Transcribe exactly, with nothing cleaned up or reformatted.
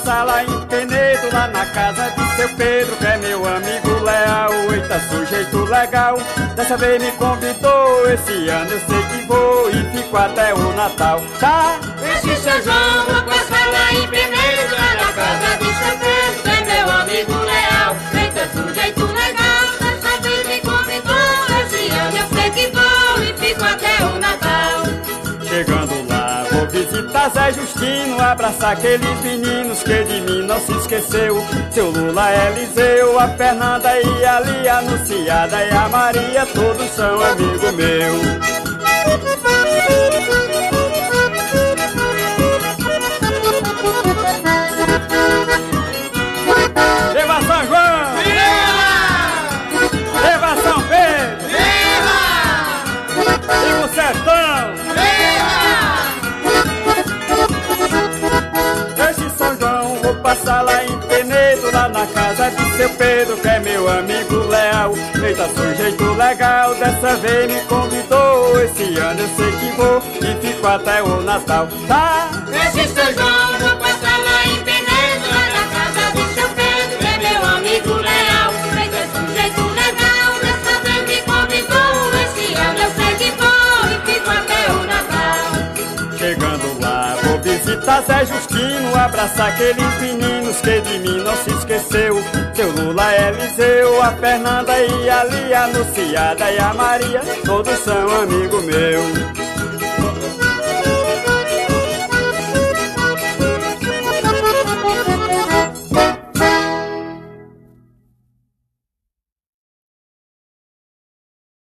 passar lá em Penedo, lá na casa de seu Pedro, que é meu amigo leal. Eita, sujeito legal, dessa vez me convidou. Esse ano eu sei que vou e fico até o Natal. Tá? Esse São João vou passar lá em Penedo, lá na casa de seu Pedro, que é meu amigo leal. Eita, sujeito legal, dessa vez me convidou. Esse ano eu sei que vou e fico até o Natal. Chegando lá, vou visitar Zé Justino, abraçar aqueles meninos que de mim não se esqueceu. Seu Lula, Eliseu, a Fernanda e a Lia, a Anunciada e a Maria, todos são amigo meu. Viva São João! Viva! Viva São Pedro! Viva! Viva o sertão! Este São João vou passar lá em Penedo, lá na casa de seu Pedro, que é meu amigo leal. Eita, sujeito legal, dessa vez me convidou. Esse ano eu sei que vou e fico até o Natal. Tá? Esse São João vou passar lá em Penedo, lá na casa de seu Pedro, que é meu amigo leal. Eita, sujeito legal, dessa vez me convidou. Esse ano eu sei que vou e fico até o Natal. Chegando lá, vou visitar Zé Justino, abraçar aqueles meninos que de mim não se esqueceu. Seu Lula, Eliseu, a Fernanda e a Lia, a Anunciada e a Maria, todos são amigo meu.